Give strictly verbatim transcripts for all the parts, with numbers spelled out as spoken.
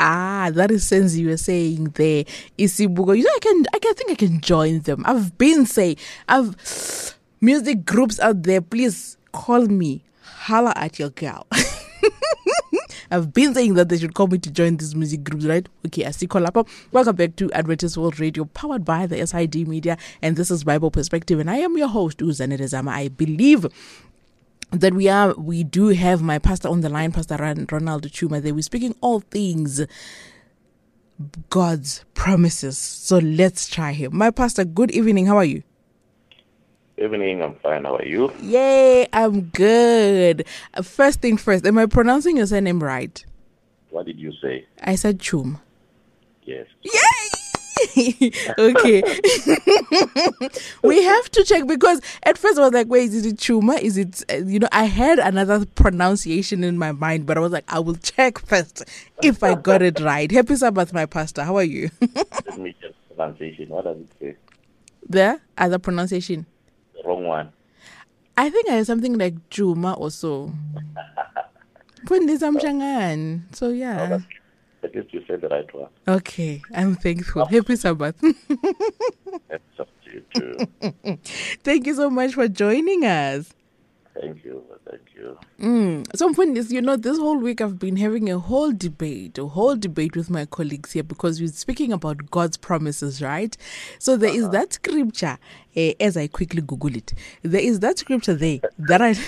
Ah, that is sense you were saying there. Isibuko. You know, I can, I can think I can join them. I've been saying, I've music groups out there. Please call me. Holla at your girl. I've been saying that they should call me to join these music groups, right? Okay, I see call up. Welcome back to Adventist World Radio, powered by the S I D Media, and this is Bible Perspective, and I am your host, Uzanele Zama. I believe that we are, we do have my pastor on the line, Pastor Ronald Chuma. They were speaking all things God's promises. So let's try him. My pastor, good evening. How are you? Evening, I'm fine. How are you? Yay, I'm good. First thing first, am I pronouncing your surname right? What did you say? I said Chum. Yes. Yay! Okay. We have to check because at first I was like, wait, is it Chuma? Is it, uh, you know, I had another pronunciation in my mind, but I was like, I will check first if I got it right. Happy Sabbath, my pastor. How are you? Let me check pronunciation. What does it say? The other pronunciation? The wrong one. I think I had something like Chuma or so. So yeah. Oh, at least you said the right one. Okay, I'm thankful. Happy Sabbath. That's up to you too. Thank you so much for joining us. Thank you. Thank you. Mm. So, you know, this whole week I've been having a whole debate, a whole debate with my colleagues here because we're speaking about God's promises, right? So there uh-huh. is that scripture, uh, as I quickly Google it, there is that scripture there that I...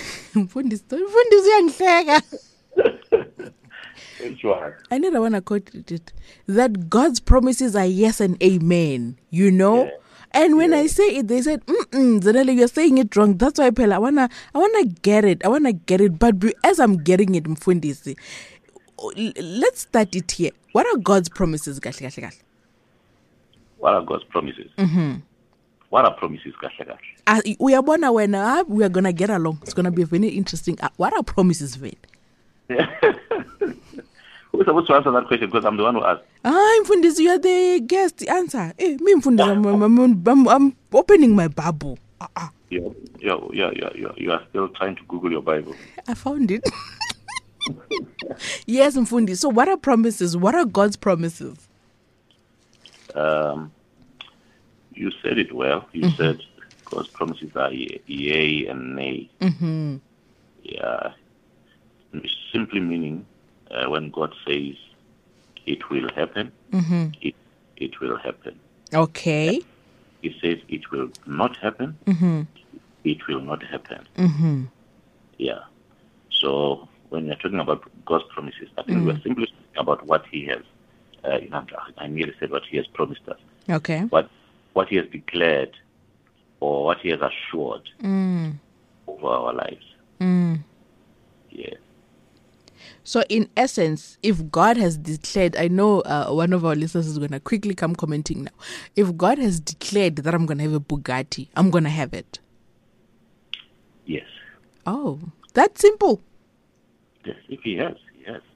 Which one? I never want to quote it. That God's promises are yes and amen, you know? Yeah. And when yeah. I say it, they said, mm-mm, Zanele, you're saying it wrong. That's why, Pella, I want to I wanna get it. I want to get it. But as I'm getting it, Mfundisi, let's start it here. What are God's promises? What are God's promises? Mm-hmm. What are promises? Uh, we are born when uh, we are going to get along. It's going to be very interesting. Uh, what are promises, Vin? Who's supposed to answer that question? Because I'm the one who asked. Ah, Mfundisi, you are the guest. The answer. Eh, me, Mfundisi, I'm, I'm, I'm, I'm opening my Bible. Uh-uh. Yeah, yeah, yeah, yeah, yeah. You are still trying to Google your Bible. I found it. Yes, Mfundisi. So, what are promises? What are God's promises? Um, you said it well. You mm-hmm. said God's promises are yea and nay. Mm-hmm. Yeah, simply meaning. Uh, when God says it will happen, mm-hmm. it it will happen. Okay. He says it will not happen, mm-hmm. it will not happen. Mm-hmm. Yeah. So when you're talking about God's promises, I think mm-hmm. we're simply talking about what He has. Uh, you know, I nearly said what He has promised us. Okay. What what He has declared, or what He has assured mm. over our lives. Mm. Yeah. So in essence, if God has declared, I know uh, one of our listeners is going to quickly come commenting now. If God has declared that I'm going to have a Bugatti, I'm going to have it. Yes. Oh, that's simple. Yes, if He has, He has.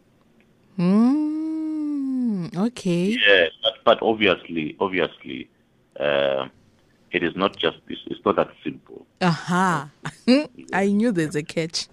Mm, okay. Yeah, but, but obviously, obviously, uh, it is not just this. It's not that simple. Aha. Uh-huh. I knew there's a catch.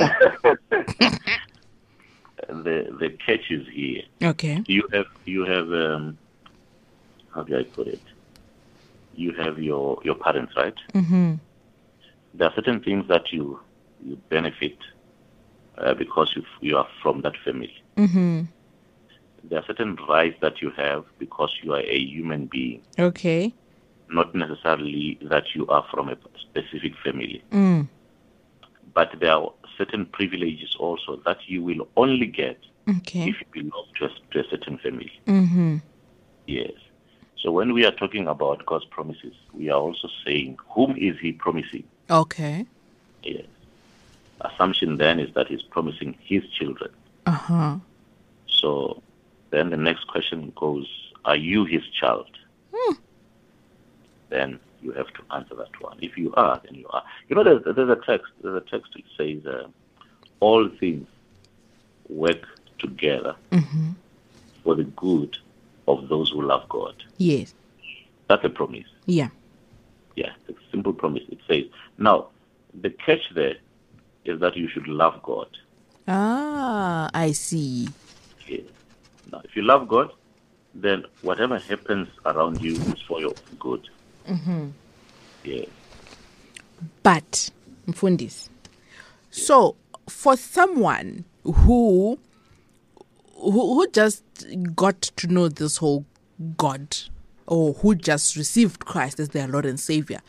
The the catch is here. Okay. You have you have um, how do I put it? You have your, your parents, right? Mm-hmm. There are certain things that you you benefit uh, because you you are from that family. Mm-hmm. There are certain rights that you have because you are a human being. Okay. Not necessarily that you are from a specific family. Mm. But there are certain privileges also that you will only get okay. if you belong to a, to a certain family. Mm-hmm. Yes. So when we are talking about God's promises, we are also saying, whom is He promising? Okay. Yes. Assumption then is that He's promising His children. Uh-huh. So then the next question goes, are you His child? Hmm. Then you have to answer that one. If you are, then you are. You know, there's, there's a text. There's a text which says, uh, "All things work together mm-hmm. for the good of those who love God." Yes, that's a promise. Yeah, yeah, it's a simple promise. It says. Now, the catch there is that you should love God. Ah, I see. Yes. Now, Now, if you love God, then whatever happens around you is for your good. Mm-hmm. Yeah. But, Mfundis, so for someone who, who who just got to know this whole God, or who just received Christ as their Lord and Savior,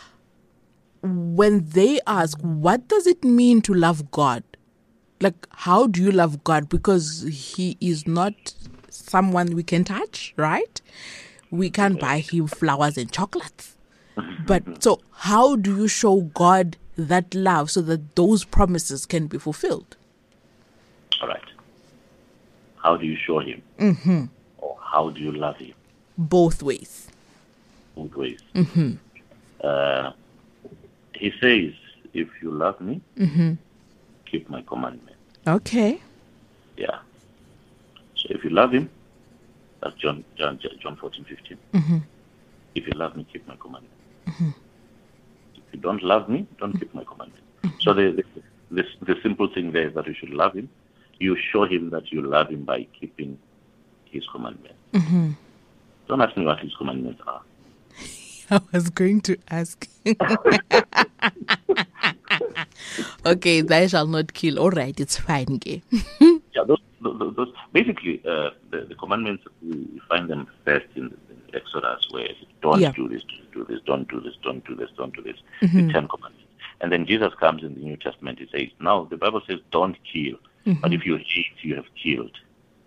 when they ask, what does it mean to love God? Like, how do you love God? Because he is not someone we can touch, right? We can't buy him flowers and chocolates. But so how do you show God that love so that those promises can be fulfilled? All right. How do you show him? Mm-hmm. Or how do you love him? Both ways. Both ways. Mm-hmm. Uh, he says, if you love me, mm-hmm. keep my commandments. Okay. Yeah. So if you love him, that's John John John fourteen fifteen. Mm-hmm. If you love me, keep my commandments. Mm-hmm. If you don't love me, don't keep my commandments. Mm-hmm. So the, the the the simple thing there is that you should love him. You show him that you love him by keeping his commandments. Mm-hmm. Don't ask me what his commandments are. I was going to ask. Okay, thou shall not kill. All right, it's fine. Okay. Yeah, those, those, those basically uh, the, the commandments, we find them first in, in Exodus, where don't Yeah. do this, don't do this, don't do this, don't do this, don't do this. Mm-hmm. The Ten Commandments. And then Jesus comes in the New Testament. He says, now the Bible says don't kill, Mm-hmm. but if you hate, you have killed.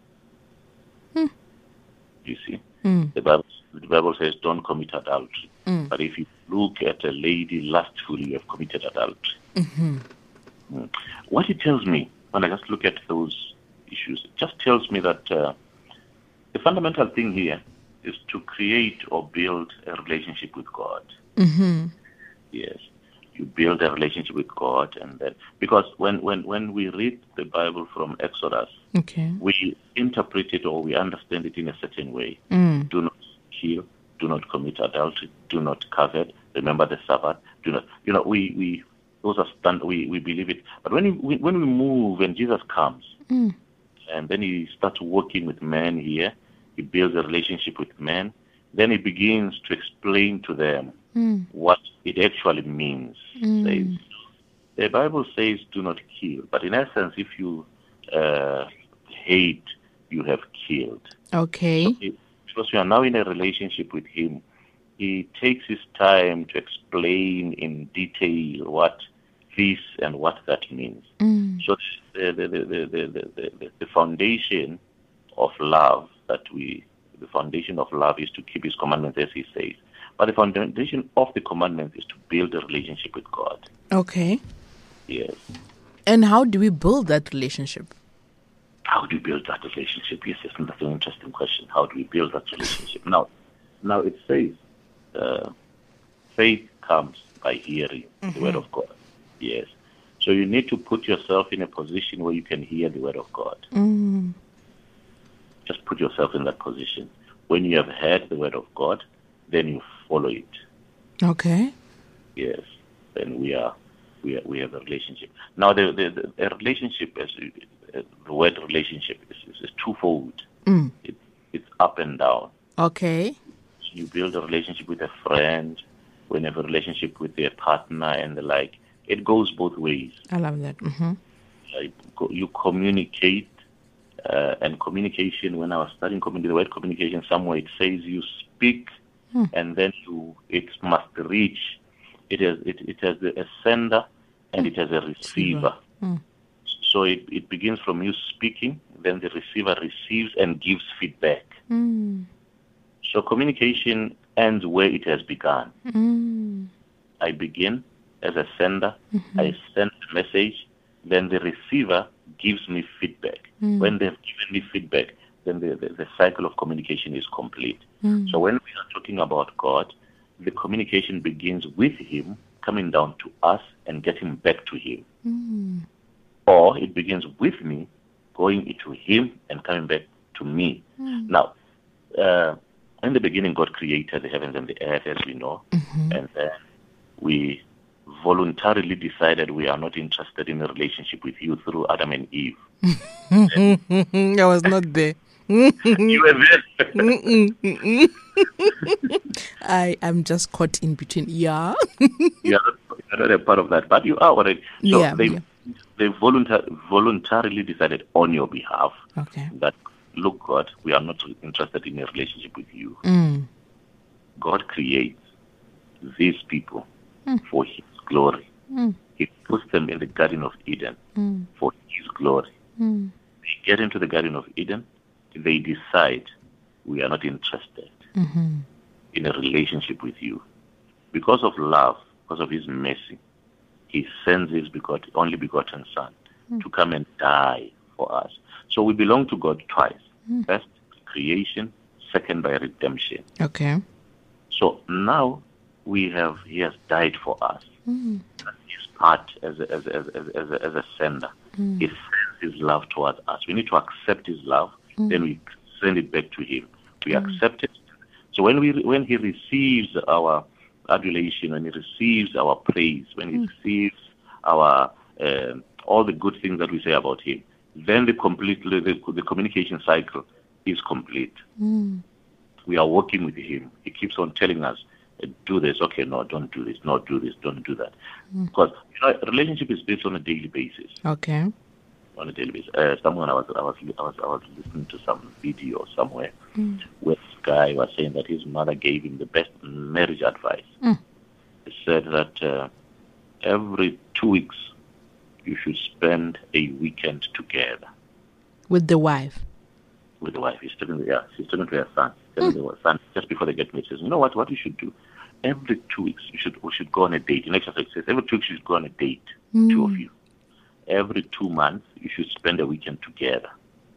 Hmm. You see, Mm. the Bible the Bible says don't commit adultery, Mm. but if you look at a lady lustfully, you have committed adultery. Mm-hmm. Mm. What it tells me, when I just look at those issues, it just tells me that uh, the fundamental thing here is to create or build a relationship with God. Mm-hmm. Yes, you build a relationship with God, and then because when, when, when we read the Bible from Exodus, Okay. we interpret it or we understand it in a certain way. Mm. Do not kill, do not commit adultery, do not covet, remember the Sabbath, do not, you know, we, we those are stand, we, we believe it. But when we, when we move and Jesus comes, Mm. and then he starts working with men here, he builds a relationship with men, then he begins to explain to them Mm. what it actually means. Mm. Says, the Bible says do not kill, but in essence, if you uh, hate, you have killed. Okay. So it, because we are now in a relationship with him, he takes his time to explain in detail what this and what that means. Mm. So the the, the, the, the, the, the foundation of love that we, the foundation of love is to keep his commandments, as he says. But the foundation of the commandments is to build a relationship with God. Okay. Yes. And how do we build that relationship? How do we build that relationship? Yes, yes, that's an interesting question. How do we build that relationship? Now, now it says, uh, faith comes by hearing mm-hmm. the word of God. Yes. So you need to put yourself in a position where you can hear the word of God. Mm. Just put yourself in that position. When you have heard the word of God, then you follow it. Okay. Yes. Then we are, we are, we have a relationship. Now, the the, the a relationship, as uh, the word relationship is, is, is twofold. Mm. It, it's up and down. Okay. You build a relationship with a friend, when you have a relationship with a partner and the like. It goes both ways. I love that. Mm-hmm. Uh, you communicate, uh, and communication, when I was studying the word communication, somewhere it says you speak, hmm. and then you it must reach. It has, it, it has a sender and hmm. it has a receiver. Hmm. So it, it begins from you speaking, then the receiver receives and gives feedback. Hmm. So communication ends where it has begun. Mm. I begin as a sender. Mm-hmm. I send a message. Then the receiver gives me feedback. Mm. When they've given me feedback, then the, the, the cycle of communication is complete. Mm. So when we are talking about God, the communication begins with him, coming down to us and getting back to him. Mm. Or it begins with me, going into him and coming back to me. Mm. Now, uh, in the beginning, God created the heavens and the earth, as we know, mm-hmm. and then we voluntarily decided we are not interested in a relationship with you through Adam and Eve. I was not there. You were there. Mm-mm, mm-mm. I am just caught in between. Yeah. You are not, you are not a part of that, but you are already. So Yeah, they yeah. they voluntar- voluntarily decided on your behalf Okay. that, look, God, we are not interested in a relationship with you. Mm. God creates these people Mm. for His glory. Mm. He puts them in the Garden of Eden Mm. for His glory. Mm. They get into the Garden of Eden, they decide, we are not interested Mm-hmm. in a relationship with you. Because of love, because of His mercy, He sends His begot- only begotten Son Mm. to come and die for us. So we belong to God twice. Mm. First, creation, second, by redemption. Okay. So now we have, He has died for us. Mm. That's His part as a, as a, as a, as a, as a sender. Mm. He sends His love towards us. We need to accept His love, Mm. then we send it back to Him. We Mm. accept it. So when we when He receives our adulation, when He receives our praise, when He Mm. receives our uh, all the good things that we say about Him, then the complete the, the communication cycle is complete. Mm. We are working with Him. He keeps on telling us, do this. Okay, no, don't do this. No, do this. Don't do that. Mm. Because you know, a relationship is based on a daily basis. Okay. On a daily basis. Uh, someone I was I was I was I was listening to some video somewhere Mm. where this guy was saying that his mother gave him the best marriage advice. Mm. He said that uh, every two weeks you should spend a weekend together With the wife. with the wife. He's talking to yeah, she's talking to her son. Telling Mm. her son just before they get married. He says, you know what? What you should do? Every two weeks you should we should go on a date. In exercise it says every two weeks you should go on a date, Mm. two of you. Every two months you should spend a weekend together.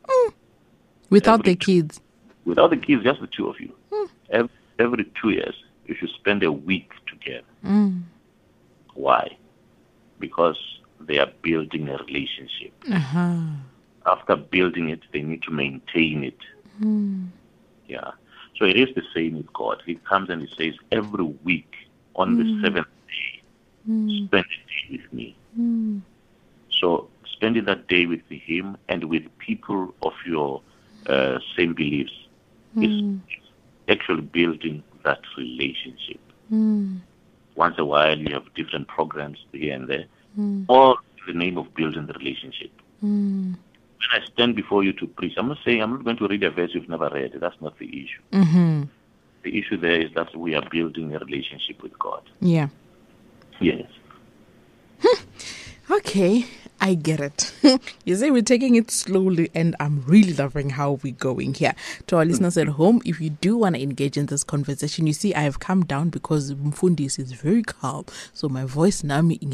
Without Every the kids. Without the kids, just the two of you. Mm. Every, every two years, you should spend a week together. Mm. Why? Because they are building a relationship. Uh-huh. After building it, they need to maintain it. Mm. Yeah. So it is the same with God. He comes and He says, every week on Mm. the seventh day, Mm. spend a day with me. Mm. So spending that day with Him and with people of your uh, same beliefs Mm. is actually building that relationship. Mm. Once a while, you have different programs here and there, Mm. all in the name of building the relationship. Mm. When I stand before you to preach, I'm not saying I'm not going to read a verse you've never read. That's not the issue. Mm-hmm. The issue there is that we are building a relationship with God. Yeah. Yes. Okay, I get it. You say we're taking it slowly, and I'm really loving how we're going here. To our listeners at home, if you do want to engage in this conversation, you see, I have come down because Mfundis is very calm. So my voice now, me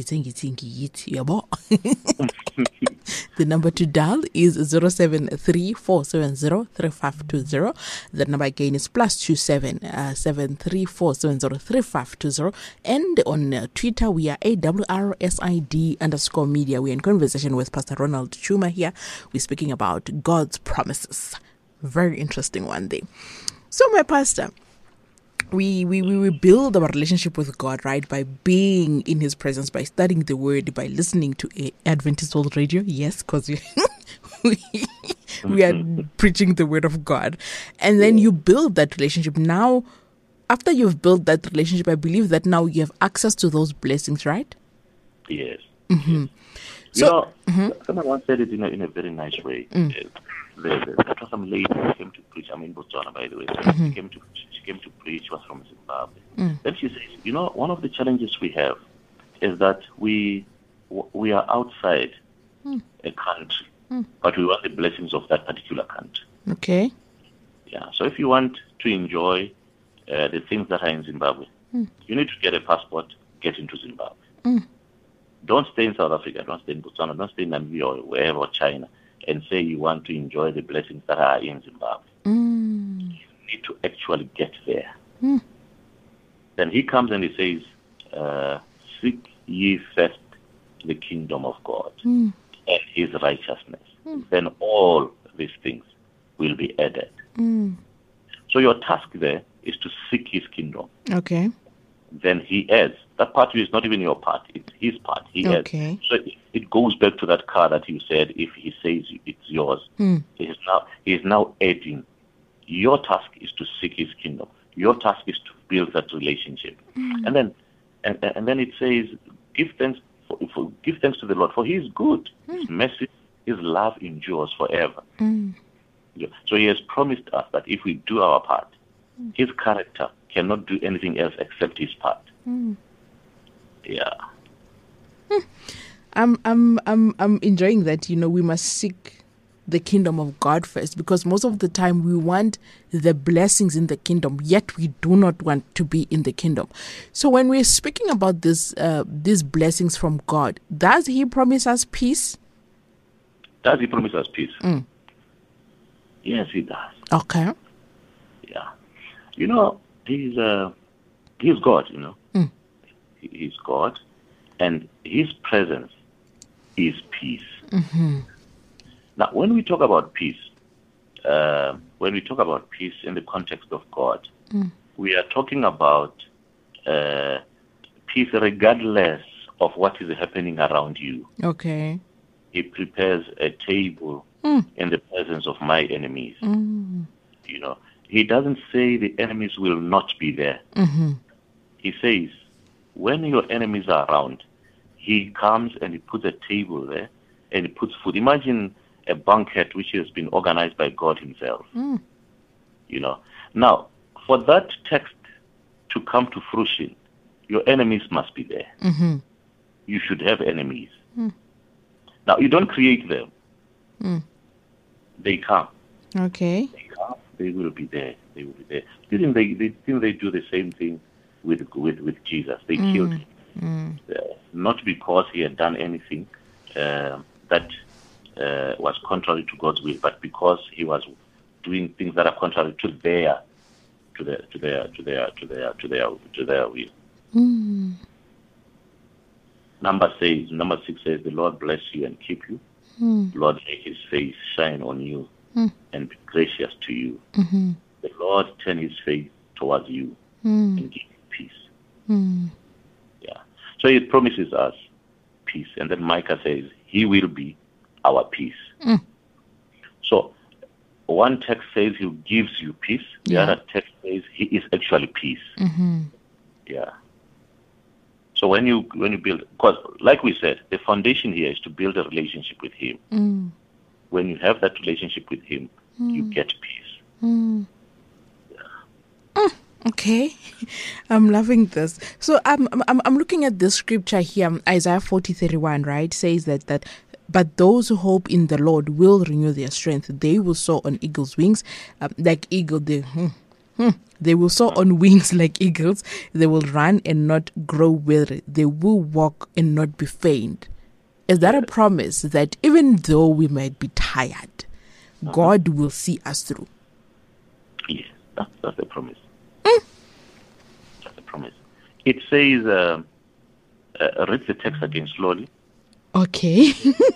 the number to dial is zero seven three four seven zero three five two zero. The number again is plus two seven uh, seven three four seven zero three five two zero. And on uh, Twitter, we are A W R S I D underscore media. We're in conversation with Pastor Ronald Chuma here. We're speaking about God's promises. Very interesting one day. So, my pastor, we, we, we we build our relationship with God, right, by being in His presence, by studying the Word, by listening to a Adventist World Radio. Yes, because we, we, we are preaching the Word of God. And then you build that relationship. Now, after you've built that relationship, I believe that now you have access to those blessings, right? Yes. Mm-hmm. Yes. So, you know, mm-hmm. someone once said it in a, in a very nice way. Mm. Uh, there, there, there was some lady who came to preach. I'm in Botswana, by the way. Mm-hmm. She came to she came to preach. She was from Zimbabwe. Mm. Then she says, you know, one of the challenges we have is that we we are outside Mm. a country, Mm. but we want the blessings of that particular country. Okay. Yeah. So if you want to enjoy uh, the things that are in Zimbabwe, Mm. you need to get a passport, get into Zimbabwe. Mm. Don't stay in South Africa, don't stay in Botswana, don't stay in Namibia or wherever, or China, and say you want to enjoy the blessings that are in Zimbabwe. Mm. You need to actually get there. Mm. Then he comes and he says, uh, seek ye first the kingdom of God Mm. and His righteousness. Mm. Then all these things will be added. Mm. So your task there is to seek His kingdom. Okay. Then He adds That part is not even your part. It's his part. He Okay. has. So it, it goes back to that car that you said, if he says it's yours, Mm. he is now, he is now adding, your task is to seek his kingdom. Your task is to build that relationship. Mm. And then and, and then it says, give thanks for, for, give thanks to the Lord, for he is good. Mm. His mercy, his love endures forever. Mm. Yeah. So he has promised us that if we do our part, Mm. his character cannot do anything else except his part. Mm. Yeah. I'm I'm I'm I'm enjoying that, you know, we must seek the kingdom of God first, because most of the time we want the blessings in the kingdom, yet we do not want to be in the kingdom. So when we're speaking about this uh, these blessings from God, does he promise us peace? Does he promise us peace? Mm. Yes, he does. Okay. Yeah. You know, he's uh, he's God, you know. Mm. He- He's God, and his presence is peace. Mm-hmm. Now, when we talk about peace, uh, when we talk about peace in the context of God, Mm. we are talking about uh, peace regardless of what is happening around you. Okay. He prepares a table Mm. in the presence of my enemies. Mm. You know, he doesn't say the enemies will not be there. Mm-hmm. He says, when your enemies are around, he comes and he puts a table there and he puts food. Imagine a banquet which has been organized by God himself. Mm. You know. Now, for that text to come to fruition, your enemies must be there. Mm-hmm. You should have enemies. Mm. Now, you don't create them. Mm. They come. Okay. They come. They will be there. They will be there. Didn't they? they didn't they do the same thing with with, with Jesus? They Mm. killed him. Mm. Uh, not because he had done anything uh, that uh, was contrary to God's will, but because he was doing things that are contrary to their, to their, to their, to their, to their, to their, to their will. Mm. Number says, number six says, the Lord bless you and keep you. Mm. The Lord make His face shine on you Mm. and be gracious to you. Mm-hmm. The Lord turn His face towards you Mm. and give you peace. Mm. Yeah. So He promises us peace, and then Micah says He will be our peace. Mm. So one text says He gives you peace. The Yeah. other text says He is actually peace. Mm-hmm. Yeah. So when you when you build, because like we said, the foundation here is to build a relationship with Him. Mm. When you have that relationship with Him, you get peace. Mm. Mm, okay, I'm loving this. So I'm I'm I'm looking at this scripture here, Isaiah forty thirty one, right? Says that that. But those who hope in the Lord will renew their strength. They will soar on eagle's wings, um, like eagle. They hmm, hmm, they will soar on wings like eagles. They will run and not grow weary. They will walk and not be faint. Is that a promise that even though we might be tired, Uh-huh. God will see us through? Yes, that's, that's the promise. That's the promise. It says, uh, uh, read the text again slowly. Okay.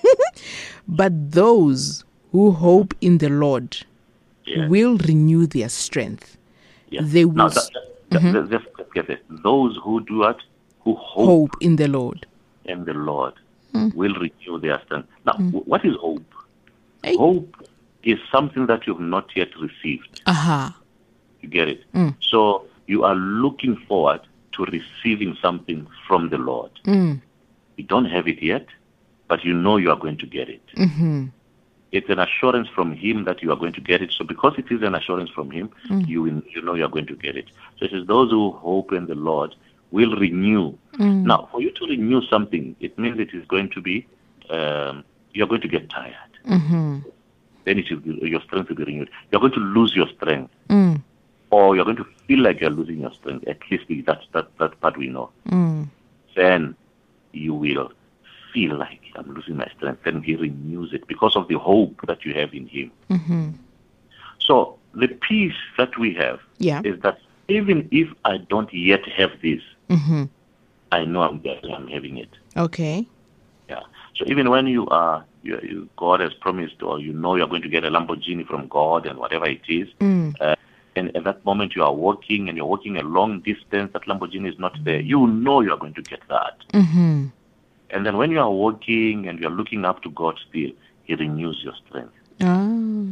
But those who hope in the Lord Yeah. will renew their strength. Yeah. They will Now, s- that, that, that, let's get it. Those who do what? Who hope, hope in the Lord. in the Lord will renew their strength. Now, w- what is hope? Hey. Hope is something that you've not yet received. Aha. You get it? Mm. So you are looking forward to receiving something from the Lord. Mm. You don't have it yet, but you know you are going to get it. Mm-hmm. It's an assurance from Him that you are going to get it. So because it is an assurance from Him, Mm. you will, you know you are going to get it. So it says, those who hope in the Lord will renew. Mm. Now, for you to renew something, it means it is going to be, um, you're going to get tired. Mm-hmm. Then it will be, your strength will be renewed. You're going to lose your strength. Mm. Or you're going to feel like you're losing your strength. At least that's that, that part we know. Mm. Then you will feel like I'm losing my strength. Then He renews it because of the hope that you have in Him. Mm-hmm. So the peace that we have Yeah. is that even if I don't yet have this, Mm-hmm. I know I'm getting, I'm having it. Okay. Yeah. So even when you are, you, you, God has promised, or you know you're going to get a Lamborghini from God and whatever it is, Mm. uh, and at that moment you are walking and you're walking a long distance, that Lamborghini is not there, you know you are going to get that. Mm-hmm. And then when you are walking and you are looking up to God still, He renews your strength. Oh.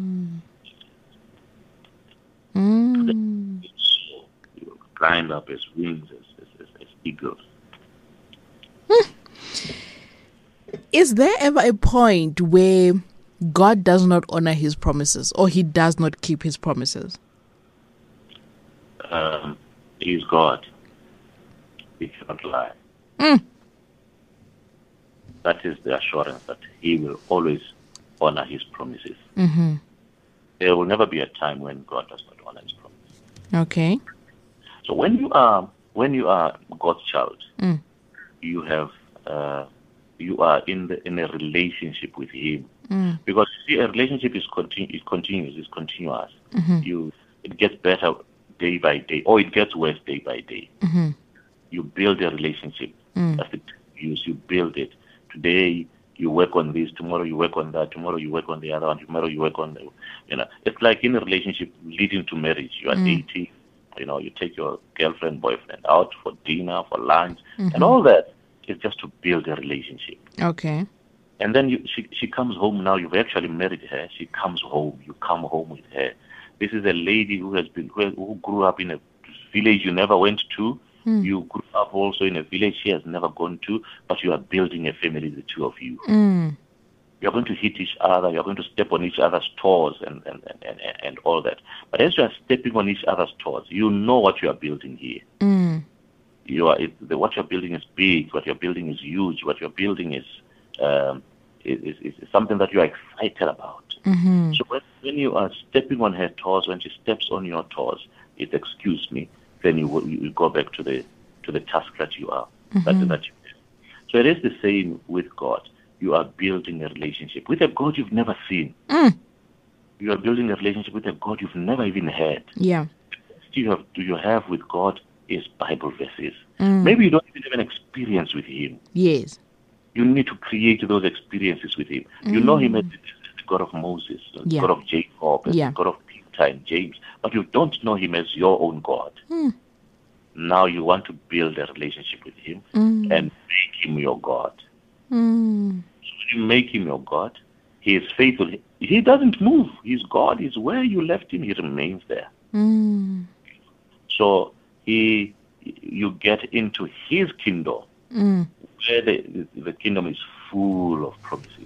Mm. So you climb up as wings, as, as, as, as eagles. Is there ever a point where God does not honor His promises, or He does not keep His promises? Um, he is God. He cannot lie. Mm. That is the assurance that He will always honor His promises. Mm-hmm. There will never be a time when God does not honor His promises. Okay. So when you are when you are God's child, Mm. you have uh, you are in the in a relationship with Him. Mm. Because you see, a relationship is continu- is continuous, is continuous. Mm-hmm. You it gets better day by day, or it gets worse day by day. Mm-hmm. You build a relationship. Mm. That's the use. You build it. Today you work on this. Tomorrow you work on that. Tomorrow you work on the other one. Tomorrow you work on the, you know. It's like in a relationship leading to marriage. You are Mm. dating. You know, you take your girlfriend, boyfriend out for dinner, for lunch, Mm-hmm. and all that. It's just to build a relationship. Okay. And then you, she she comes home now. You've actually married her. She comes home. You come home with her. This is a lady who has been who, who grew up in a village you never went to. Mm. You grew up also in a village she has never gone to, but you are building a family, the two of you. Mm. You are going to hit each other. You are going to step on each other's toes and and, and, and, and all that. But as you are stepping on each other's toes, you know what you are building here. Mm. You are it, the, what you're building is big. What you're building is huge. What you're building is um, is, is, is something that you are excited about. Mm-hmm. So when, when you are stepping on her toes, when she steps on your toes, it's excuse me. Then you will- you go back to the to the task that you are Mm-hmm. that, that you did. So it is the same with God. You are building a relationship with a God you've never seen. Mm. You are building a relationship with a God you've never even heard. Yeah. Do you have do you have with God is Bible verses. Mm. Maybe you don't even have an experience with Him. Yes. You need to create those experiences with Him. You know Him as the the God of Moses, the Yeah. God of Jacob, as Yeah. the God of Peter and James, but you don't know Him as your own God. Mm. Now you want to build a relationship with Him Mm. and make Him your God. Mm. So when you make Him your God, He is faithful. He doesn't move. He's God. He's where you left Him. He remains there. Mm. So He, you get into His kingdom, Mm. where the, the kingdom is full of promises,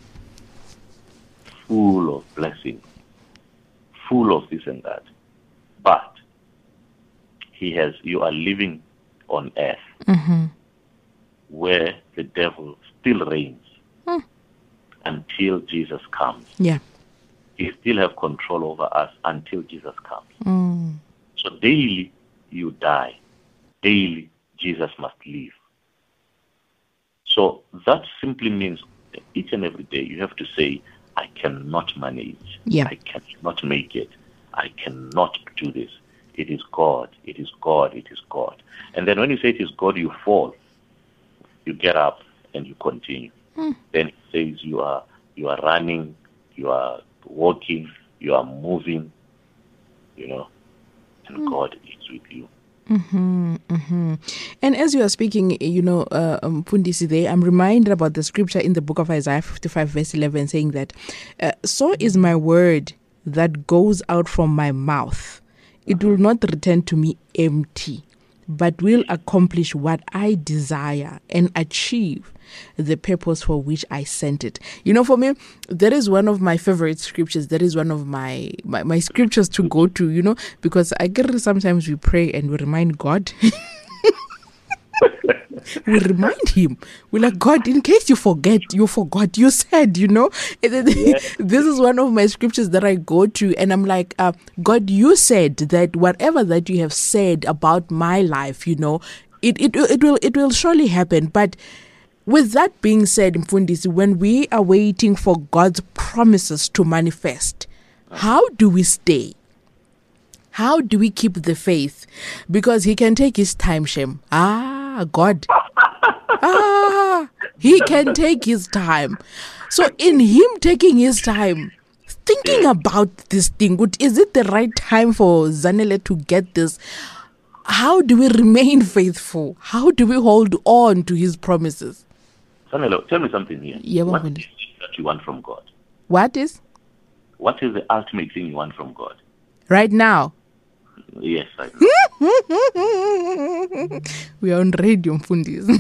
full of blessings, full of this and that. But He has, you are living on earth Mm-hmm. where the devil still reigns Mm. until Jesus comes. Yeah. He still have control over us until Jesus comes. Mm. So daily you die. Daily Jesus must live. So that simply means that each and every day you have to say, I cannot manage. Yeah. I cannot make it. I cannot do this. It is God. It is God. It is God. And then when you say it is God, you fall. You get up and you continue. Mm. Then it says you are you are running, you are walking, you are moving, you know, and God is with you. Mm-hmm, mm-hmm. And as you are speaking, you know, uh, um, Fundisi there, I'm reminded about the scripture in the book of Isaiah fifty-five verse eleven saying that, uh, so is my word that goes out from my mouth. It will not return to me empty, but will accomplish what I desire and achieve the purpose for which I sent it. You know, for me, that is one of my favorite scriptures. That is one of my, my, my scriptures to go to, you know, because I get sometimes we pray and we remind God. We remind him. We're like, God, in case you forget, you forgot, you said, you know. Yeah. This is one of my scriptures that I go to, and I'm like, uh, God, you said that whatever that you have said about my life, you know, it it it will it will surely happen. But with that being said, Mfundisi, when we are waiting for God's promises to manifest, how do we stay? How do we keep the faith? Because he can take his time, Shem. Ah, God. Ah, he can take his time. So in him taking his time, thinking Yeah. about this thing, would- is it the right time for Zanele to get this? How do we remain faithful? How do we hold on to his promises? Sanelo, tell me something here. Yeah, what Mfundisi. is it that you want from God? What is? What is the ultimate thing you want from God? Right now, Yes, I know. we are on radio, Mfundisi.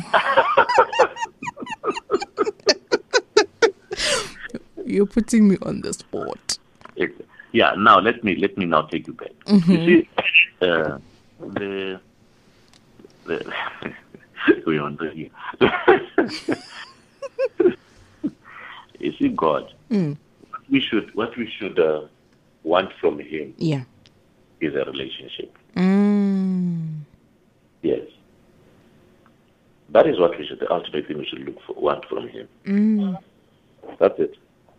You're putting me on the spot. It's- yeah. Now let me let me now take you back. Mm-hmm. You see, uh, the the we on radio. You see, God. Mm. What we should what we should uh, want from Him Yeah. is a relationship. Mm. Yes. That is what we should. The ultimate thing we should look for, want from Him. Mm. That's it.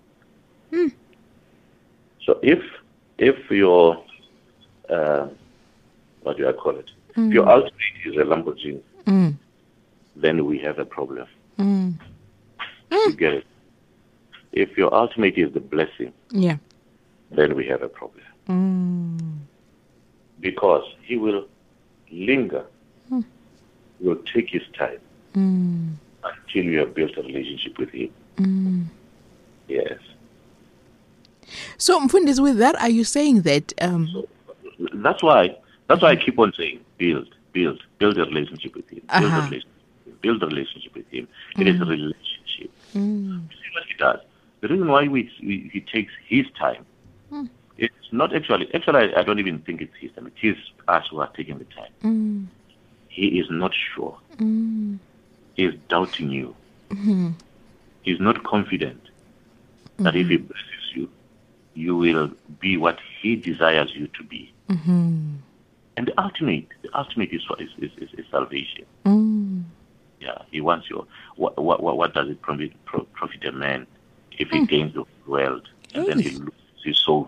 So if if your uh, what do I call it? If your ultimate is a Lamborghini, Mm. then we have a problem. Mm. You get it? If your ultimate is the blessing, Yeah. then we have a problem. Mm. Because He will linger, He will take His time Mm. until you have built a relationship with Him. Mm. Yes. So, Mfundisi, with that, are you saying that? Um, So that's why that's why I keep on saying build, build, build a relationship with Him. Build Uh-huh. a relationship. Build a relationship with Him. It is a relationship. mm. You see what He does. The reason why we, we He takes His time, it's not actually. Actually, I, I don't even think it's His time. It is us who are taking the time. Mm. He is not sure. Mm. He is doubting you. Mm-hmm. He is not confident that if He blesses you, you will be what He desires you to be. Mm-hmm. And the ultimate, the ultimate is is, is, is, is salvation. Mm. Yeah, He wants your. What what what, what does it profit, pro- profit a man if he gains the world and then he Yes. loses his soul?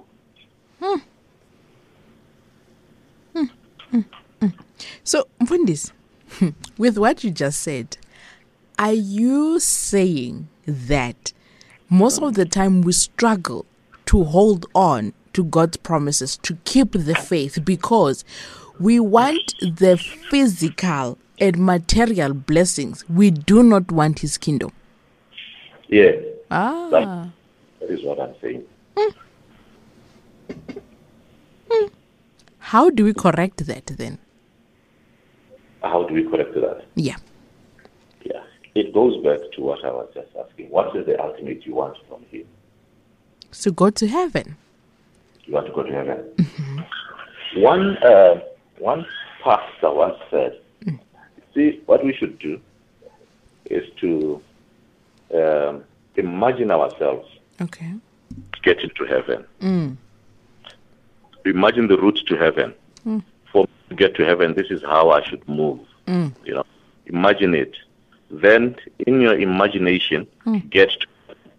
So, Mfundisi, with what you just said, are you saying that most of the time we struggle to hold on to God's promises, to keep the faith, because we want the physical and material blessings? We do not want His kingdom. Yeah, Ah. that is what I'm saying. How do we correct that then? How do we correct that? Yeah. Yeah, it goes back to what I was just asking. What is the ultimate you want from Him? So go to heaven. You want to go to heaven. One uh, one pastor once said, "See, what we should do is to um, imagine ourselves Okay. getting to heaven. Mm. Imagine the route to heaven. For me to get to heaven, this is how I should move. Mm. You know, imagine it. Then, in your imagination, get to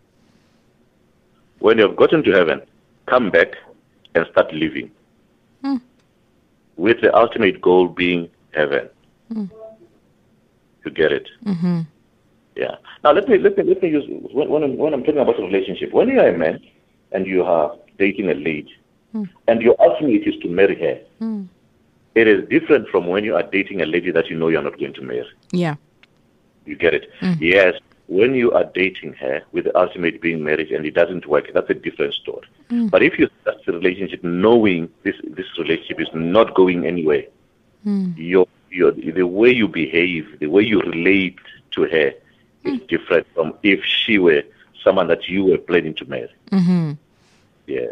when you have gotten to heaven, come back and start living. Mm. With the ultimate goal being heaven. Mm. You get it? Mm-hmm. Yeah. Now let me let me let me use when when I'm, when I'm talking about a relationship. When you are a man and you are dating a lady, Mm. and your ultimate is to marry her, Mm. it is different from when you are dating a lady that you know you are not going to marry. Yeah. You get it? Mm. Yes. When you are dating her with the ultimate being marriage and it doesn't work, that's a different story. Mm. But if you start the relationship knowing this this relationship is not going anywhere, Mm. your your the way you behave, the way you relate to her is different from if she were someone that you were planning to marry. Mm-hmm. Yes.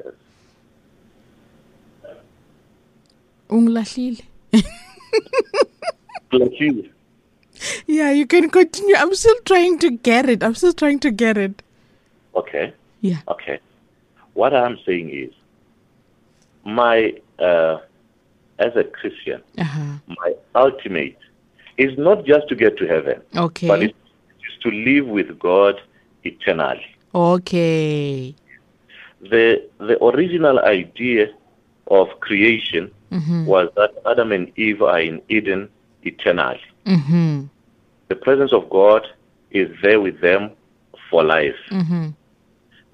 Unglahlile. Like you. Yeah, you can continue. I'm still trying to get it. I'm still trying to get it. Okay. Yeah. Okay. What I'm saying is, my uh, as a Christian, Uh-huh. my ultimate is not just to get to heaven, Okay. but it's, it's to live with God eternally. Okay. The the original idea of creation Mm-hmm. was that Adam and Eve are in Eden eternally. Mm-hmm. The presence of God is there with them for life. Mm-hmm.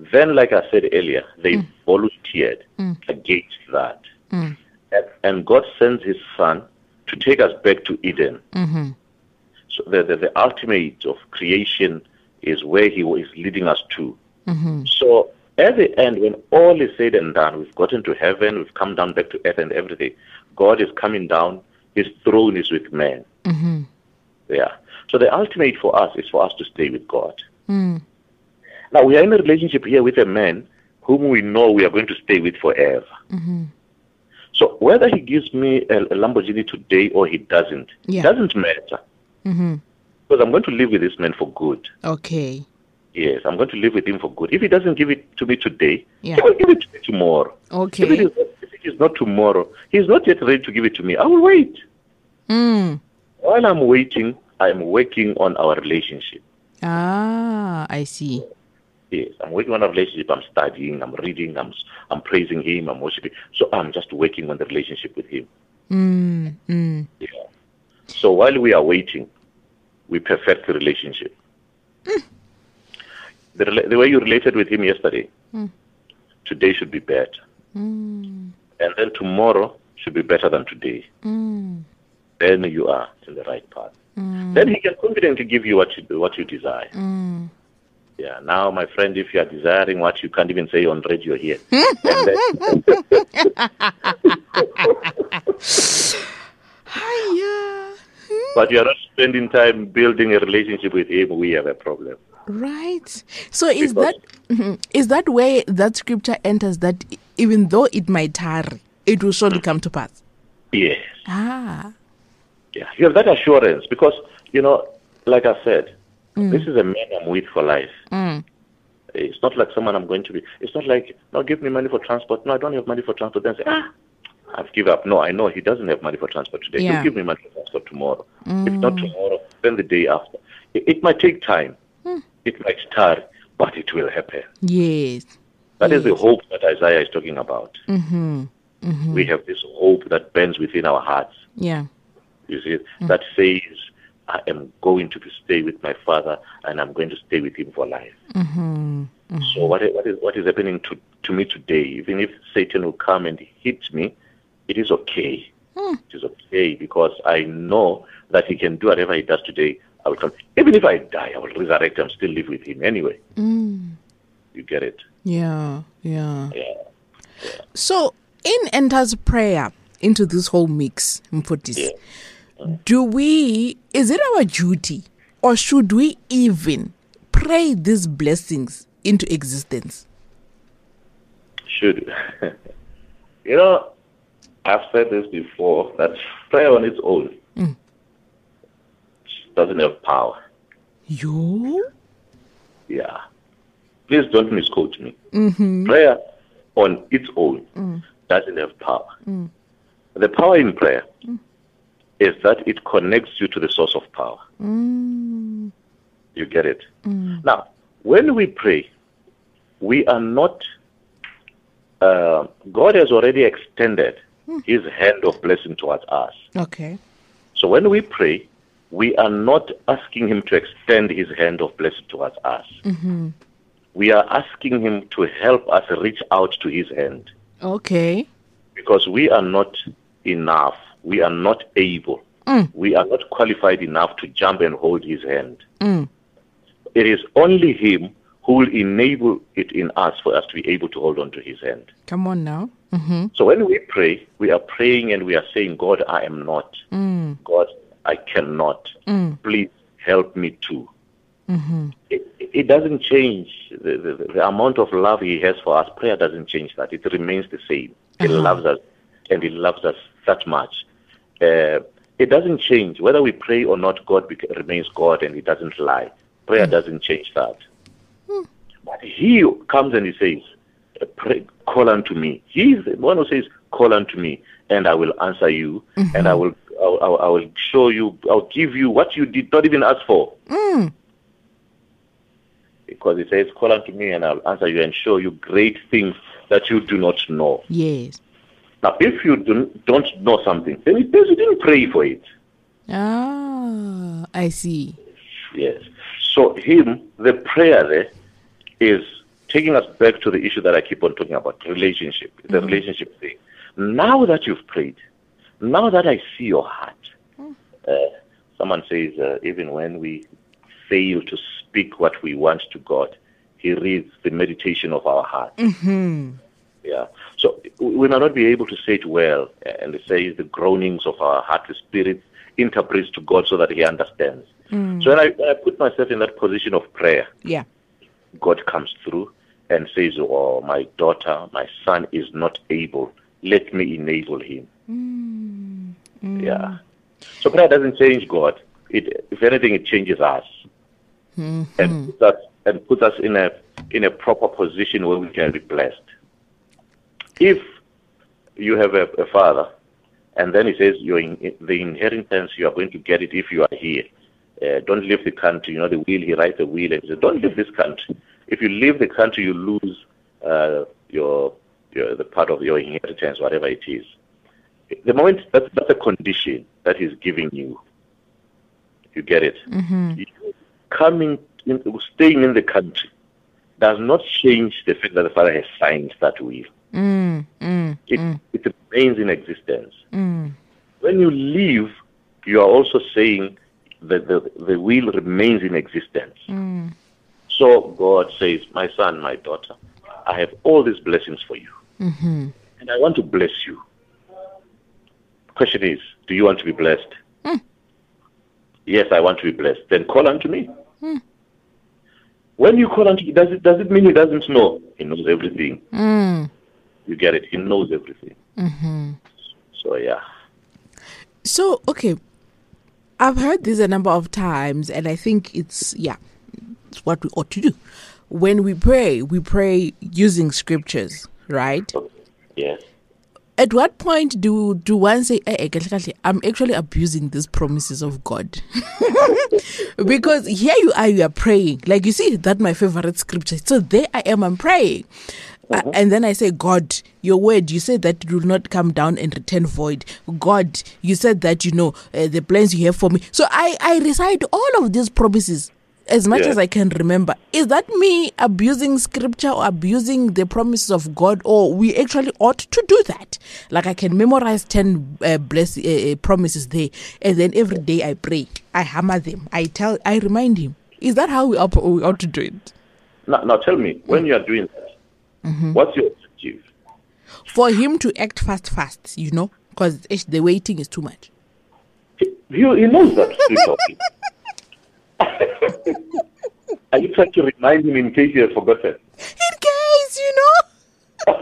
Then, like I said earlier, they Mm. volunteered Mm. against that. Mm. And, and God sends his son to take us back to Eden. Mm-hmm. So the, the, the ultimate of creation is where he is leading us to. Mm-hmm. So at the end, when all is said and done, we've gotten to heaven, we've come down back to earth and everything, God is coming down, his throne is with man. Mm-hmm. Yeah. So the ultimate for us is for us to stay with God. Mm. Now, we are in a relationship here with a man whom we know we are going to stay with forever. Mm-hmm. So whether he gives me a, a Lamborghini today or he doesn't, Yeah. it doesn't matter. Mm-hmm. Because I'm going to live with this man for good. Okay. Yes, I'm going to live with him for good. If he doesn't give it to me today, Yeah. he will give it to me tomorrow. Okay. If it, is, if it is not tomorrow, he's not yet ready to give it to me. I will wait. Mm. While I'm waiting, I'm working on our relationship. Ah, I see. Yes, I'm working on our relationship. I'm studying, I'm reading, I'm I'm praising him, I'm worshiping. So I'm just working on the relationship with him. Mm. Mm. Yeah. So while we are waiting, we perfect the relationship. Mm. The, rela- the way you related with him yesterday, Mm. today should be better. Mm. And then tomorrow should be better than today. Mm. Then you are in the right path. Mm. Then he can confidently give you what you what you desire. Mm. Yeah. Now, my friend, if you are desiring what you can't even say on radio here, and then, Hiya. but you are not spending time building a relationship with him, we have a problem. Right. So is Because- that mhm. is that where that scripture enters that even though it might tarry, it will surely come to pass? Yes. Ah. Yeah. You have that assurance because, you know, like I said, Mm. this is a man I'm with for life. Mm. It's not like someone I'm going to be. It's not like, no, give me money for transport. No, I don't have money for transport. Then say, ah, I've given up. No, I know he doesn't have money for transport today. Yeah. He'll give me money for transport tomorrow. Mm. If not tomorrow, then the day after. It, it might take time. Mm. It might start, but it will happen. Yes. That is the Yes. hope that Isaiah is talking about. Mm-hmm. Mm-hmm. We have this hope that burns within our hearts. Yeah. You see, that says, I am going to stay with my father and I'm going to stay with him for life. Mm-hmm. Mm-hmm. So what, what, is, what is happening to, to me today, even if Satan will come and hit me, it is okay. Mm. It is okay because I know that he can do whatever he does today. I will come. Even if I die, I will resurrect and still live with him anyway. Mm. You get it? Yeah. Yeah. Yeah. So in enters prayer into this whole mix, Mputis. Yeah. Do we, is it our duty or should we even pray these blessings into existence? Should. You know, I've said this before, that prayer on its own Mm. doesn't have power. You? Yeah. Please don't misquote me. Mm-hmm. Prayer on its own Mm. doesn't have power. Mm. The power in prayer Mm. is that it connects you to the source of power. Mm. You get it? Mm. Now, when we pray, we are not, uh, God has already extended Mm. his hand of blessing towards us. Okay. So when we pray, we are not asking him to extend his hand of blessing towards us. Mm-hmm. We are asking him to help us reach out to his hand Okay. because we are not enough. We are not able. Mm. We are not qualified enough to jump and hold his hand. Mm. It is only him who will enable it in us for us to be able to hold on to his hand. Come on now. Mm-hmm. So when we pray, we are praying and we are saying, God, I am not. Mm. God, I cannot. Mm. Please help me too. Mm-hmm. It, it doesn't change the, the, the amount of love he has for us. Prayer doesn't change that. It remains the same. He Uh-huh. loves us, and he loves us that much. Uh, it doesn't change. Whether we pray or not, God bec- remains God, and he doesn't lie. Prayer doesn't change that. Hmm. But he comes and he says, uh, pray, call unto me. He is the one who says, call unto me, and I will answer you, Mhm. and I will, I will, I will show you, I'll give you what you did not even ask for. Mm. Because it says, call unto me and I'll answer you and show you great things that you do not know. Yes. Now, if you do, don't know something, then it means you didn't pray for it. Ah, I see. Yes. So him, the prayer there is taking us back to the issue that I keep on talking about, relationship, the mm-hmm. relationship thing. Now that you've prayed, now that I see your heart, mm. uh, someone says uh, even when we fail to speak what we want to God, He reads the meditation of our heart. Mm-hmm. Yeah. So we might not be able to say it well, and they say the groanings of our heart, the Spirit interprets to God so that He understands. Mm. So when I, when I put myself in that position of prayer, yeah, God comes through and says, "Oh, my daughter, my son is not able. Let me enable him." Mm. Mm. Yeah. So prayer doesn't change God. It, if anything, it changes us, mm-hmm. and puts us and puts us in a in a proper position where we can be blessed. If you have a, a father, and then he says, "You're in the inheritance, you are going to get it if you are here. Uh, don't leave the country." You know, the will, he writes a will and he says, "Don't leave this country. If you leave the country, you lose uh, your, your the part of your inheritance, whatever it is." The moment, that's, that's a condition that he's giving you. You get it? Mm-hmm. You coming, in, staying in the country does not change the fact that the father has signed that will. Mm, mm, it, mm. it remains in existence. Mm. When you leave, you are also saying that the, the will remains in existence. Mm. So God says, "My son, my daughter, I have all these blessings for you. Mm-hmm. And I want to bless you." Question is, do you want to be blessed? Mm. Yes, I want to be blessed. Then call unto me. Mm. When you call unto, does it does it mean he doesn't know? He knows everything. Mm. You get it? He knows everything. Mm-hmm. So yeah. So okay, I've heard this a number of times, and I think it's yeah, it's what we ought to do. When we pray, we pray using scriptures, right? Yes. At what point do do one say, hey, I'm actually abusing these promises of God? Because here you are, you are praying. Like you see, that's my favorite scripture. So there I am, I'm praying. Uh-huh. Uh, and then I say, God, your word, you said that it will not come down and return void. God, you said that, you know, uh, the plans you have for me. So I, I recite all of these promises as much yeah. as I can remember. Is that me abusing scripture or abusing the promises of God, or we actually ought to do that? Like I can memorize ten uh, bless, uh, promises there, and then every day I pray, I hammer them, I tell, I remind him. Is that how we ought, we ought to do it? Now, now tell me, when you are doing that, mm-hmm. what's your objective? For him to act fast, fast, you know, because the waiting is too much. He, he knows that. Are you trying to remind him in case you have forgotten? In case, you know.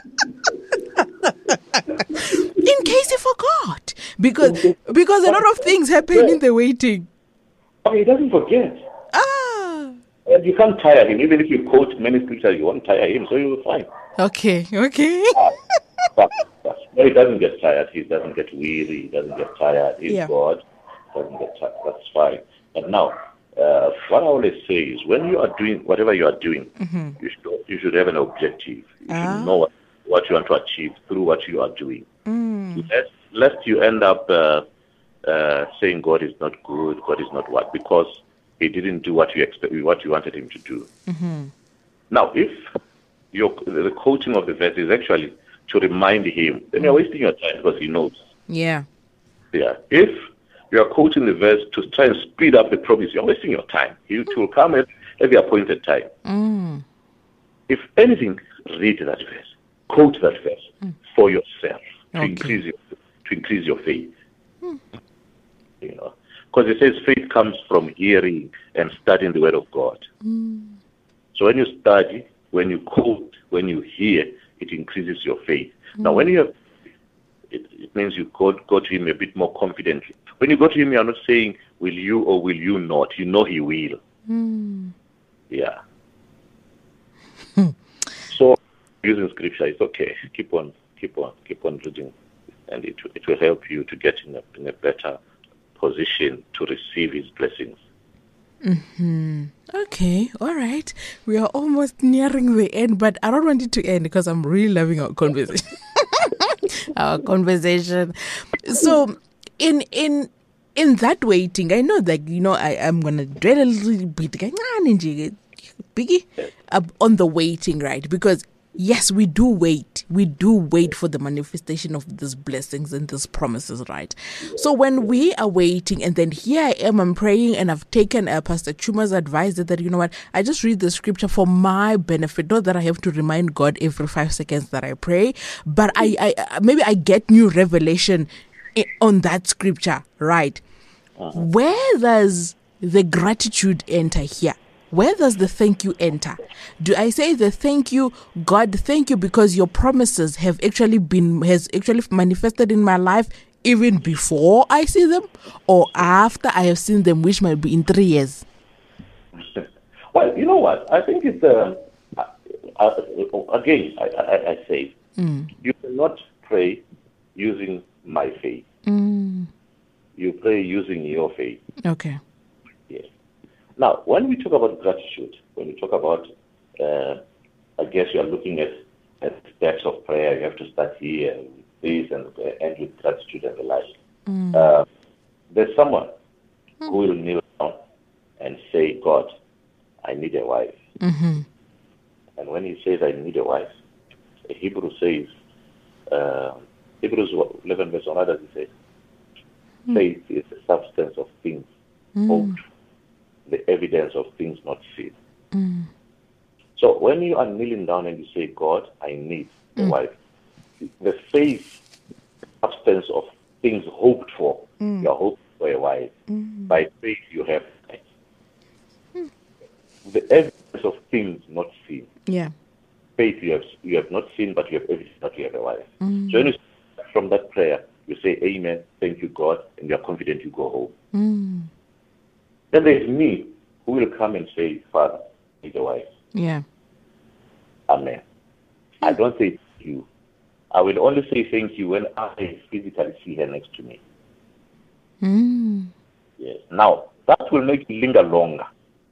In case he forgot. Because because a lot of things happen in the waiting. Oh, he doesn't forget. Ah. And you can't tire him. Even if you quote many scriptures, you won't tire him, so you'll fine. Okay, okay. but, but, no, he doesn't get tired. He doesn't get weary. He doesn't get tired. He's yeah. God. Doesn't get tired. That's fine. But now, Uh, what I always say is, when you are doing whatever you are doing, mm-hmm. you should you should have an objective. You ah. should know what, what you want to achieve through what you are doing. Mm. Lest, lest you end up uh, uh, saying God is not good, God is not what, because He didn't do what you expect, what you wanted Him to do. Mm-hmm. Now, if your the quoting of the verse is actually to remind Him, then you're wasting your time because He knows. Yeah. Yeah. If you are quoting the verse to try and speed up the promise, you're wasting your time. It will come at, at the appointed time. Mm. If anything, read that verse. Quote that verse mm. for yourself to okay. increase your to increase your faith. Mm. You know, because it says faith comes from hearing and studying the word of God. Mm. So when you study, when you quote, when you hear, it increases your faith. Mm. Now, when you have, it, it means you go, go to Him a bit more confidently. When you go to Him, you are not saying, will you or will you not? You know He will. Mm. Yeah. So, using scripture, it's okay. Keep on, keep on, keep on reading. And it, it will help you to get in a, in a better position to receive His blessings. Mm-hmm. Okay, all right. We are almost nearing the end, but I don't want it to end because I'm really loving our conversation. our conversation. So, in in in that waiting, I know that, you know, I am gonna dwell a little bit, Biggie, uh, on the waiting, right? Because yes, we do wait. We do wait for the manifestation of these blessings and these promises, right? So when we are waiting, and then here I am, I'm praying, and I've taken uh, Pastor Chuma's advice that, that, you know what, I just read the scripture for my benefit. Not that I have to remind God every five seconds that I pray, but I, I maybe I get new revelation on that scripture, right? Uh-huh. Where does the gratitude enter here? Where does the thank you enter? Do I say the thank you, God, thank you because your promises have actually been, has actually manifested in my life even before I see them, or after I have seen them, which might be in three years? Well, you know what? I think it's, uh, uh, uh, again, I, I, I say, mm. you cannot pray using my faith. Mm. You pray using your faith. Okay. Yes. Now, when we talk about gratitude, when we talk about, uh, I guess you are looking at, at steps of prayer. You have to start here and this and uh, end with gratitude and the like. Mm. Uh, there's someone mm. who will kneel down and say, God, I need a wife. Mm-hmm. And when he says, I need a wife, the Hebrew says, uh, Hebrews eleven verse one, how does he say? Mm. Faith is the substance of things mm. hoped, the evidence of things not seen. Mm. So when you are kneeling down and you say, God, I need a mm. wife, the faith, substance of things hoped for, mm. you are hoping for a wife. Mm. By faith you have it. Mm. The evidence of things not seen. Yeah. Faith you have you have not seen, but you have evidence that you have a wife. Mm. So when you start from that prayer, you say, Amen, thank you, God, and you are confident you go home. Mm. Then there's me who will come and say, Father, I need a wife. Yeah. Amen. I don't say thank you. I will only say thank you when I physically see her next to me. Mm. Yes. Now, that will make you linger longer.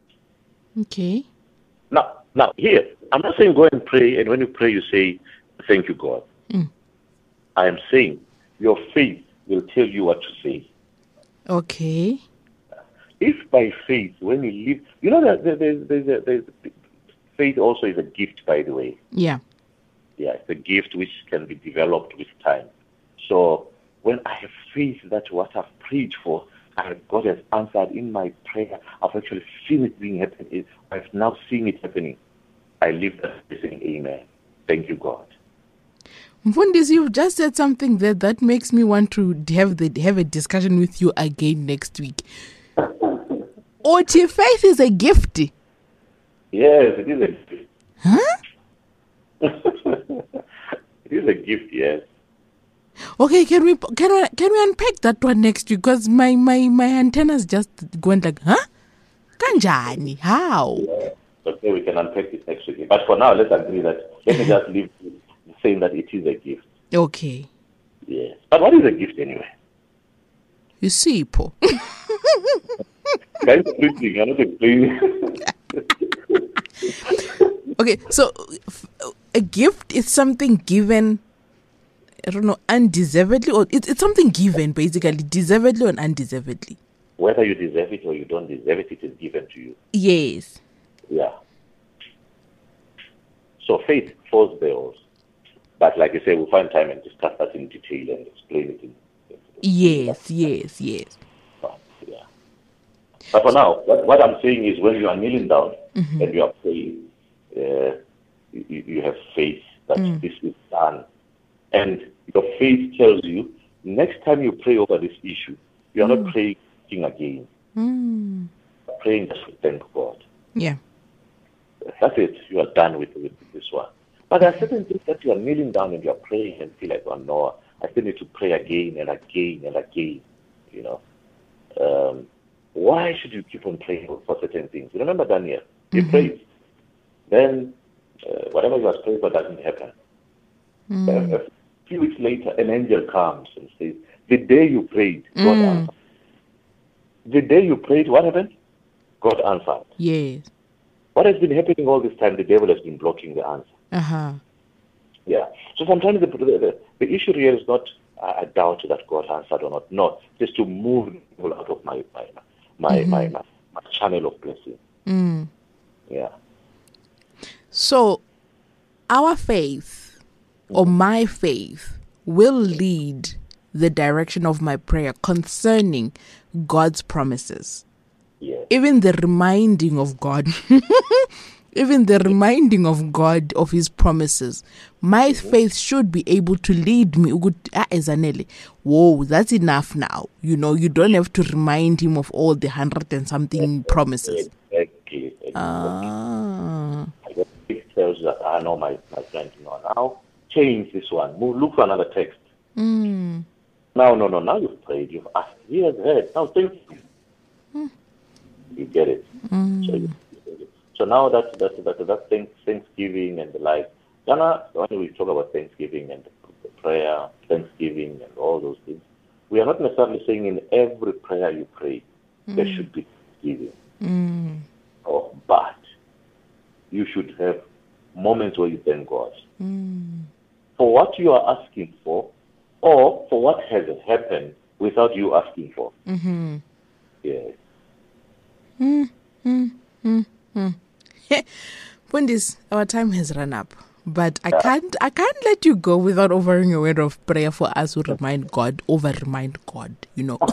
Okay. Now, now here, I'm not saying go and pray, and when you pray, you say, thank you, God. Mm. I am saying your faith will tell you what to say. Okay. If by faith, when you live, you know that there's, there's, there's, there's, faith also is a gift, by the way. Yeah. Yeah, it's a gift which can be developed with time. So when I have faith that what I've prayed for, I, God has answered in my prayer, I've actually seen it being happening. I've now seen it happening. I live that saying, Amen. Thank you, God. Mfundisi, you've just said something there that makes me want to have the have a discussion with you again next week. Oti, faith is a gift. Yes, it is a gift. Huh? It is a gift, yes. Okay, can we can we can we unpack that one next week? Because my, my, my antennas just going like, huh? Kanjani? How? Yeah. Okay, we can unpack it next week. But for now, let's agree that let me just leave saying that it is a gift. Okay. Yes. But what is a gift anyway? You see, Paul. Guys, preaching, I'm not explaining. Okay, so f- a gift is something given, I don't know, undeservedly, or it's, it's something given, basically, deservedly or undeservedly. Whether you deserve it or you don't deserve it, it is given to you. Yes. Yeah. So faith falls bills. But like I say, we'll find time and discuss that in detail and explain it. In, in, yes, in yes, yes. But, yeah. But for now, what, what I'm saying is when you are kneeling down mm-hmm. and you are praying, uh, you, you have faith that mm. this is done. And your faith tells you, next time you pray over this issue, you are mm. not praying again. Mm. You're praying just to thank God. Yeah. That's it. You are done with, with this one. But there are certain things that you are kneeling down and you are praying and feel like, oh no, I still need to pray again and again and again. You know, um, why should you keep on praying for certain things? You remember Daniel? He mm-hmm. prayed. Then uh, whatever you are praying for doesn't happen. Mm. A few weeks later, an angel comes and says, the day you prayed, God mm. answered. The day you prayed, what happened? God answered. Yes. What has been happening all this time? The devil has been blocking the answer. Uh-huh. Yeah. So sometimes the, the, the issue here is not a doubt that God answered or not. No, just to move people out of my my my, mm-hmm. my, my, my channel of blessing. Mm. Yeah. So our faith or my faith will lead the direction of my prayer concerning God's promises. Yes. Even the reminding of God, even the reminding of God of his promises, my mm-hmm. faith should be able to lead me. Whoa, that's enough now. You know, you don't have to remind him of all the hundred and something promises. Exactly. exactly. Ah. It tells that I know my, my friend, you know, now change this one. Move, look for another text. Mm. No, no, no. Now you've prayed. You've asked. He has heard. Now thank you. Mm. You get it. Mm. So, you, so now that that that that thing, Thanksgiving and the like. Jana, when we talk about Thanksgiving and the prayer, Thanksgiving and all those things, we are not necessarily saying in every prayer you pray mm. there should be Thanksgiving. Mm. Oh, but you should have moments where you thank God mm. for what you are asking for, or for what has happened without you asking for. Mm-hmm. Yes. Mm, mm, mm, mm. Fundis, our time has run up, but I yeah. can't I can't let you go without offering a word of prayer for us who remind God, over remind God, you know.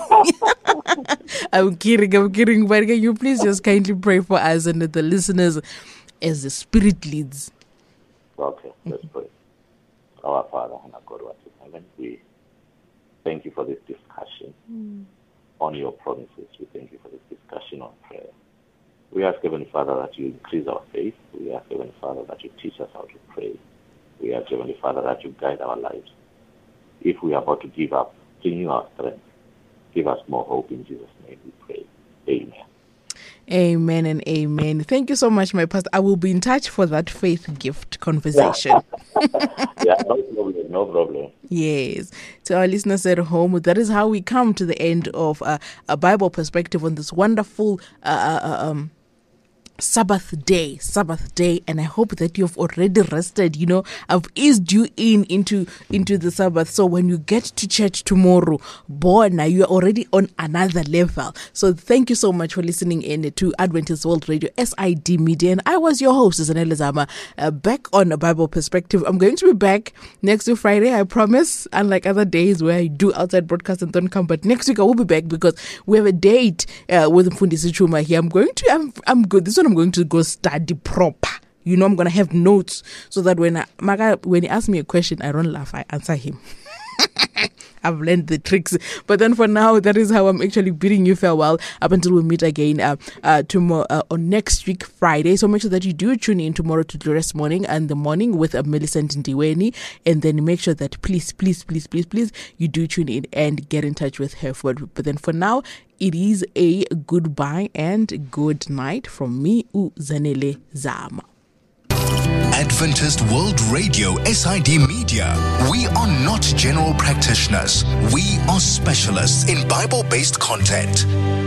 I'm kidding, I'm kidding, but can you please just kindly pray for us and the listeners as the Spirit leads? Okay, let's pray. Our Father and our God, what is in heaven, we thank you for this discussion mm. on your promises. We thank you for this discussion on prayer. We ask, Heavenly Father, that you increase our faith. We ask, Heavenly Father, that you teach us how to pray. We ask, Heavenly Father, that you guide our lives. If we are about to give up, renew our strength. Give us more hope. In Jesus' name we pray. Amen. Amen and amen. Thank you so much, my pastor. I will be in touch for that faith gift conversation. Yeah, no problem, no problem. Yes. To our listeners at home, that is how we come to the end of uh, a Bible perspective on this wonderful uh, uh, um, Sabbath day, Sabbath day, and I hope that you've already rested. You know, I've eased you in into into the Sabbath. So when you get to church tomorrow, boy, now you are already on another level. So thank you so much for listening in to Adventist World Radio, S I D Media, and I was your host, Zanele Zama, uh, back on a Bible perspective. I'm going to be back next week Friday, I promise. Unlike other days where I do outside broadcast and don't come, but next week I will be back because we have a date uh, with Mfundisi Chuma here. I'm going to, I'm, I'm good. This one I'm going to go study proper. You know, I'm going to have notes so that when I, Maga, when he asks me a question, I don't laugh, I answer him. I've learned the tricks. But then for now, that is how I'm actually bidding you farewell up until we meet again uh, uh, tomorrow uh, on next week, Friday. So make sure that you do tune in tomorrow to Glorious Morning and the morning with uh, Millicent Ndiweni. And then make sure that please, please, please, please, please, you do tune in and get in touch with her. But, but then for now, it is a goodbye and good night from me, Zanele Zama. Adventist World Radio, S I D Media. We are not general practitioners. We are specialists in Bible-based content.